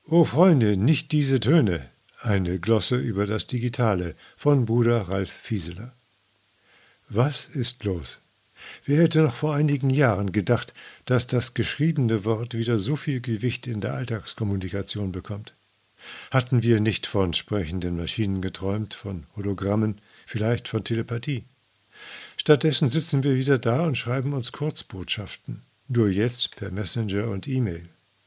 O Freunde, nicht diese Töne. Eine Glosse über das Digitale von Bruder Ralf Fieseler. Was ist los? Wer hätte noch vor einigen Jahren gedacht, dass das geschriebene Wort wieder so viel Gewicht in der Alltagskommunikation bekommt? Hatten wir nicht von sprechenden Maschinen geträumt, von Hologrammen, vielleicht von Telepathie? Stattdessen sitzen wir wieder da und schreiben uns Kurzbotschaften, nur jetzt per Messenger und E-Mail.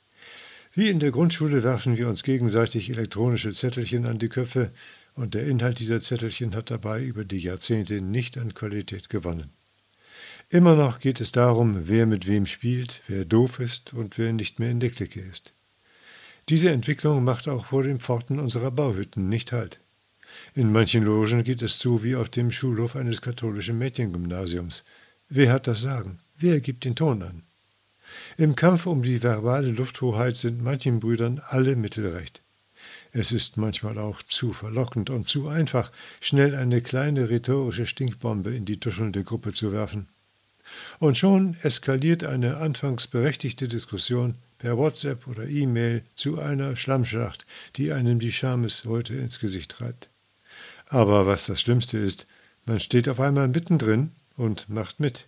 Wie in der Grundschule werfen wir uns gegenseitig elektronische Zettelchen an die Köpfe und der Inhalt dieser Zettelchen hat dabei über die Jahrzehnte nicht an Qualität gewonnen. Immer noch geht es darum, wer mit wem spielt, wer doof ist und wer nicht mehr in der Clique ist. Diese Entwicklung macht auch vor den Pforten unserer Bauhütten nicht Halt. In manchen Logen geht es zu wie auf dem Schulhof eines katholischen Mädchengymnasiums. Wer hat das Sagen? Wer gibt den Ton an? Im Kampf um die verbale Lufthoheit sind manchen Brüdern alle Mittel recht. Es ist manchmal auch zu verlockend und zu einfach, schnell eine kleine rhetorische Stinkbombe in die tuschelnde Gruppe zu werfen. Und schon eskaliert eine anfangs berechtigte Diskussion per WhatsApp oder E-Mail zu einer Schlammschlacht, die einem die Schamesröte ins Gesicht treibt. Aber was das Schlimmste ist, man steht auf einmal mittendrin und macht mit.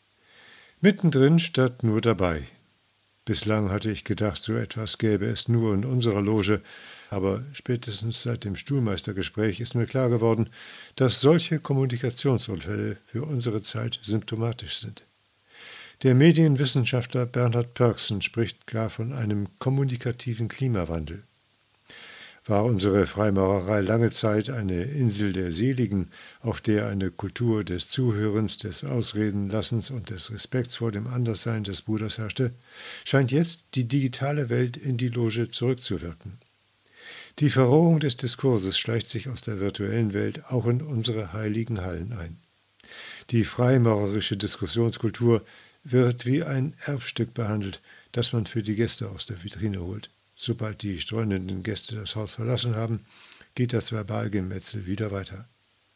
Mittendrin statt nur dabei. Bislang hatte ich gedacht, so etwas gäbe es nur in unserer Loge, aber spätestens seit dem Stuhlmeistergespräch ist mir klar geworden, dass solche Kommunikationsunfälle für unsere Zeit symptomatisch sind. Der Medienwissenschaftler Bernhard Pörksen spricht gar von einem kommunikativen Klimawandel. War unsere Freimaurerei lange Zeit eine Insel der Seligen, auf der eine Kultur des Zuhörens, des Ausredenlassens und des Respekts vor dem Anderssein des Bruders herrschte, scheint jetzt die digitale Welt in die Loge zurückzuwirken. Die Verrohung des Diskurses schleicht sich aus der virtuellen Welt auch in unsere heiligen Hallen ein. Die freimaurerische Diskussionskultur wird wie ein Erbstück behandelt, das man für die Gäste aus der Vitrine holt. Sobald die streunenden Gäste das Haus verlassen haben, geht das Verbalgemetzel wieder weiter.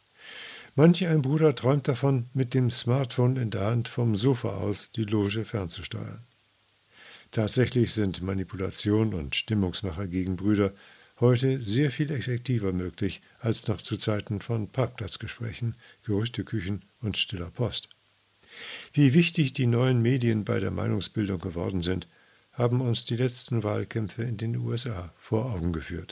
Manch ein Bruder träumt davon, mit dem Smartphone in der Hand vom Sofa aus die Loge fernzusteuern. Tatsächlich sind Manipulation und Stimmungsmacher gegen Brüder heute sehr viel effektiver möglich als noch zu Zeiten von Parkplatzgesprächen, Gerüchteküchen und stiller Post. Wie wichtig die neuen Medien bei der Meinungsbildung geworden sind, haben uns die letzten Wahlkämpfe in den USA vor Augen geführt.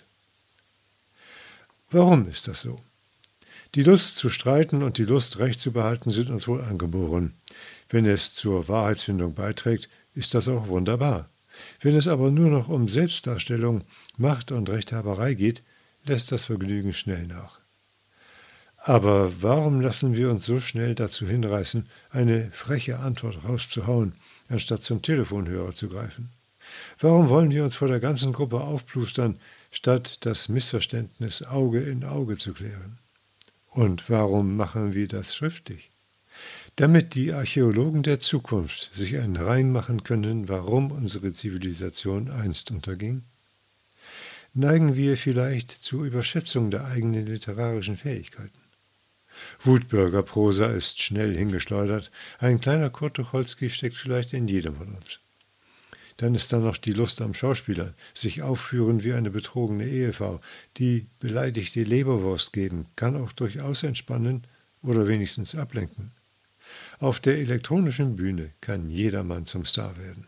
Warum ist das so? Die Lust zu streiten und die Lust, Recht zu behalten, sind uns wohl angeboren. Wenn es zur Wahrheitsfindung beiträgt, ist das auch wunderbar. Wenn es aber nur noch um Selbstdarstellung, Macht und Rechthaberei geht, lässt das Vergnügen schnell nach. Aber warum lassen wir uns so schnell dazu hinreißen, eine freche Antwort rauszuhauen, anstatt zum Telefonhörer zu greifen? Warum wollen wir uns vor der ganzen Gruppe aufplustern, statt das Missverständnis Auge in Auge zu klären? Und warum machen wir das schriftlich? Damit die Archäologen der Zukunft sich einen Reim machen können, warum unsere Zivilisation einst unterging? Neigen wir vielleicht zur Überschätzung der eigenen literarischen Fähigkeiten? Wutbürgerprosa ist schnell hingeschleudert, ein kleiner Kurt Tucholsky steckt vielleicht in jedem von uns. Dann ist da noch die Lust am Schauspieler, sich aufführen wie eine betrogene Ehefrau, die beleidigte Leberwurst geben, kann auch durchaus entspannen oder wenigstens ablenken. Auf der elektronischen Bühne kann jedermann zum Star werden.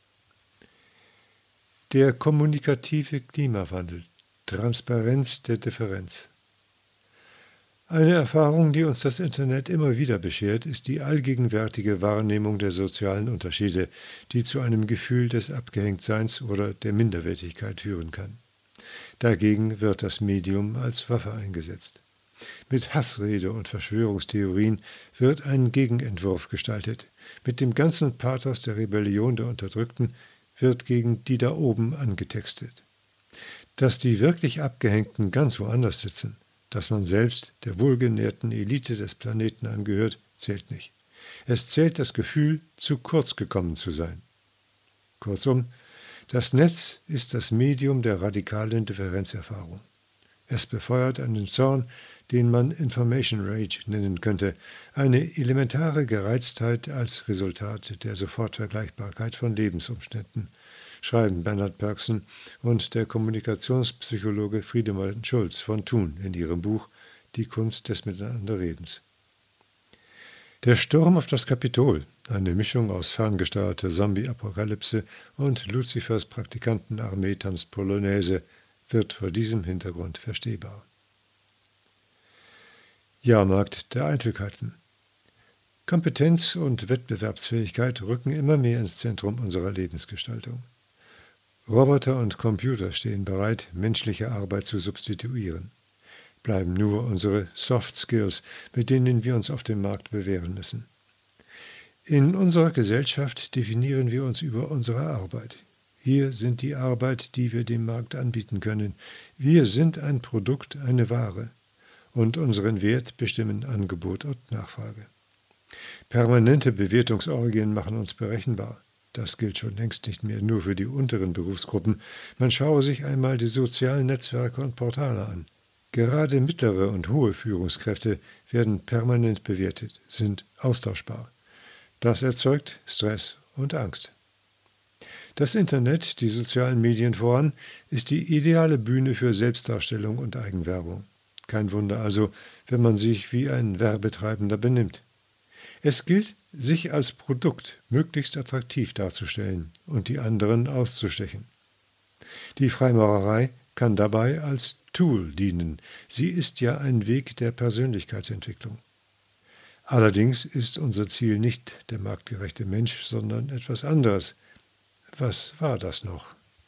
Der kommunikative Klimawandel, Transparenz der Differenz. Eine Erfahrung, die uns das Internet immer wieder beschert, ist die allgegenwärtige Wahrnehmung der sozialen Unterschiede, die zu einem Gefühl des Abgehängtseins oder der Minderwertigkeit führen kann. Dagegen wird das Medium als Waffe eingesetzt. Mit Hassrede und Verschwörungstheorien wird ein Gegenentwurf gestaltet. Mit dem ganzen Pathos der Rebellion der Unterdrückten wird gegen die da oben angetextet. Dass die wirklich Abgehängten ganz woanders sitzen, dass man selbst der wohlgenährten Elite des Planeten angehört, zählt nicht. Es zählt das Gefühl, zu kurz gekommen zu sein. Kurzum, das Netz ist das Medium der radikalen Differenzerfahrung. Es befeuert einen Zorn, den man Information Rage nennen könnte, eine elementare Gereiztheit als Resultat der Sofortvergleichbarkeit von Lebensumständen. schreiben Bernhard Pörksen und der Kommunikationspsychologe Friedemann Schulz von Thun in ihrem Buch Die Kunst des Miteinanderredens. Der Sturm auf das Kapitol, eine Mischung aus ferngesteuerter Zombie-Apokalypse und Luzifers Praktikantenarmee tanzt Polonaise, wird vor diesem Hintergrund verstehbar. Jahrmarkt der Eitelkeiten. Kompetenz und Wettbewerbsfähigkeit rücken immer mehr ins Zentrum unserer Lebensgestaltung. Roboter und Computer stehen bereit, menschliche Arbeit zu substituieren. Bleiben nur unsere Soft Skills, mit denen wir uns auf dem Markt bewähren müssen. In unserer Gesellschaft definieren wir uns über unsere Arbeit. Wir sind die Arbeit, die wir dem Markt anbieten können. Wir sind ein Produkt, eine Ware. Und unseren Wert bestimmen Angebot und Nachfrage. Permanente Bewertungsorgien machen uns berechenbar. Das gilt schon längst nicht mehr nur für die unteren Berufsgruppen. Man schaue sich einmal die sozialen Netzwerke und Portale an. Gerade mittlere und hohe Führungskräfte werden permanent bewertet, sind austauschbar. Das erzeugt Stress und Angst. Das Internet, die sozialen Medien voran, ist die ideale Bühne für Selbstdarstellung und Eigenwerbung. Kein Wunder also, wenn man sich wie ein Werbetreibender benimmt. Es gilt, sich als Produkt möglichst attraktiv darzustellen und die anderen auszustechen. Die Freimaurerei kann dabei als Tool dienen. Sie ist ja ein Weg der Persönlichkeitsentwicklung. Allerdings ist unser Ziel nicht der marktgerechte Mensch, sondern etwas anderes. Was war das noch?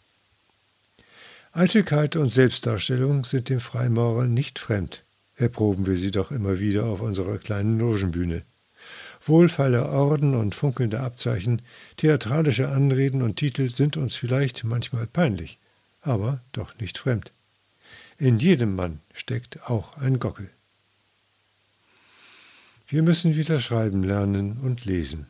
Eitelkeit und Selbstdarstellung sind dem Freimaurer nicht fremd. Erproben wir sie doch immer wieder auf unserer kleinen Logenbühne. Wohlfeile Orden und funkelnde Abzeichen, theatralische Anreden und Titel sind uns vielleicht manchmal peinlich, aber doch nicht fremd. In jedem Mann steckt auch ein Gockel. Wir müssen wieder schreiben lernen und lesen.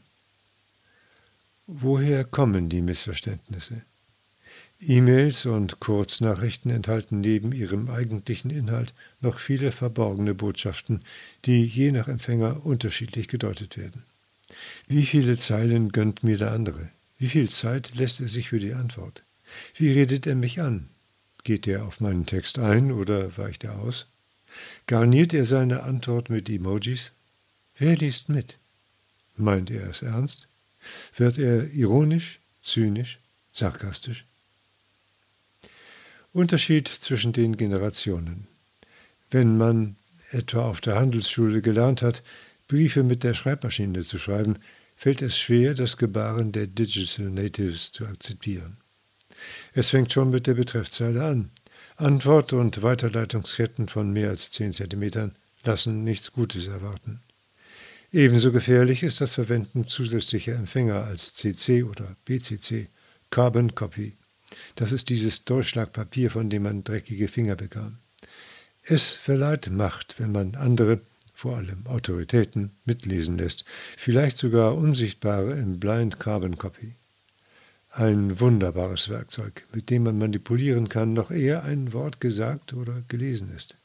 Woher kommen die Missverständnisse? E-Mails und Kurznachrichten enthalten neben ihrem eigentlichen Inhalt noch viele verborgene Botschaften, die je nach Empfänger unterschiedlich gedeutet werden. Wie viele Zeilen gönnt mir der andere? Wie viel Zeit lässt er sich für die Antwort? Wie redet er mich an? Geht er auf meinen Text ein oder weicht er aus? Garniert er seine Antwort mit Emojis? Wer liest mit? Meint er es ernst? Wird er ironisch, zynisch, sarkastisch? Unterschied zwischen den Generationen. Wenn man etwa auf der Handelsschule gelernt hat, Briefe mit der Schreibmaschine zu schreiben, fällt es schwer, das Gebaren der Digital Natives zu akzeptieren. Es fängt schon mit der Betreffzeile an. Antwort- und Weiterleitungsketten von mehr als 10 cm lassen nichts Gutes erwarten. Ebenso gefährlich ist das Verwenden zusätzlicher Empfänger als CC oder BCC, Carbon Copy. Das ist dieses Durchschlagpapier, von dem man dreckige Finger bekam. Es verleiht Macht, wenn man andere, vor allem Autoritäten, mitlesen lässt, vielleicht sogar Unsichtbare im Blind Carbon Copy. Ein wunderbares Werkzeug, mit dem man manipulieren kann, noch ehe ein Wort gesagt oder gelesen ist.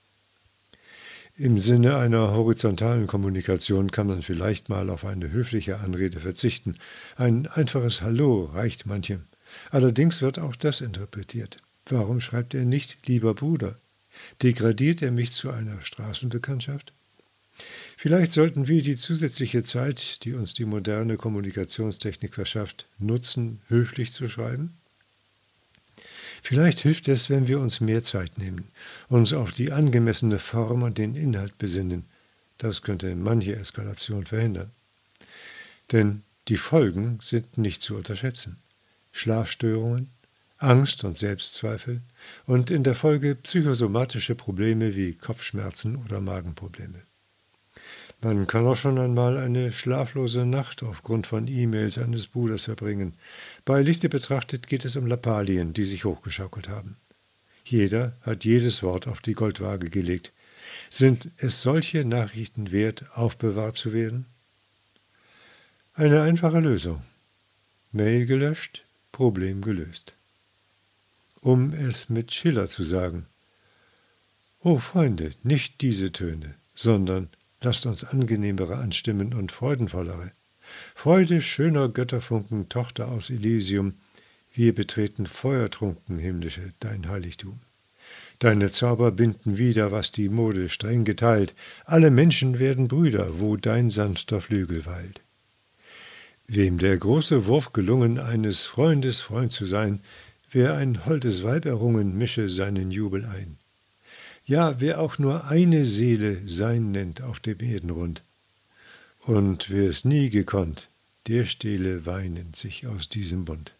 Im Sinne einer horizontalen Kommunikation kann man vielleicht mal auf eine höfliche Anrede verzichten. Ein einfaches Hallo reicht manchem. Allerdings wird auch das interpretiert. Warum schreibt er nicht lieber Bruder? Degradiert er mich zu einer Straßenbekanntschaft? Vielleicht sollten wir die zusätzliche Zeit, die uns die moderne Kommunikationstechnik verschafft, nutzen, höflich zu schreiben? Vielleicht hilft es, wenn wir uns mehr Zeit nehmen, uns auf die angemessene Form und den Inhalt besinnen. Das könnte manche Eskalation verhindern. Denn die Folgen sind nicht zu unterschätzen. Schlafstörungen, Angst und Selbstzweifel und in der Folge psychosomatische Probleme wie Kopfschmerzen oder Magenprobleme. Man kann auch schon einmal eine schlaflose Nacht aufgrund von E-Mails eines Bruders verbringen. Bei Lichte betrachtet geht es um Lappalien, die sich hochgeschaukelt haben. Jeder hat jedes Wort auf die Goldwaage gelegt. Sind es solche Nachrichten wert, aufbewahrt zu werden? Eine einfache Lösung. Mail gelöscht, Problem gelöst. Um es mit Schiller zu sagen: O Freunde, nicht diese Töne, sondern lasst uns angenehmere anstimmen und freudenvollere. Freude schöner Götterfunken, Tochter aus Elysium, Wir betreten feuertrunken, himmlische, dein Heiligtum. Deine Zauber binden wieder, was die Mode streng geteilt. Alle Menschen werden Brüder, wo dein sanfter Flügel weilt. Wem der große Wurf gelungen, eines Freundes Freund zu sein, wer ein holdes Weib errungen, mische seinen Jubel ein. Ja, wer auch nur eine Seele sein nennt auf dem Erdenrund. Und wer's nie gekonnt, der stehle weinend sich aus diesem Bund.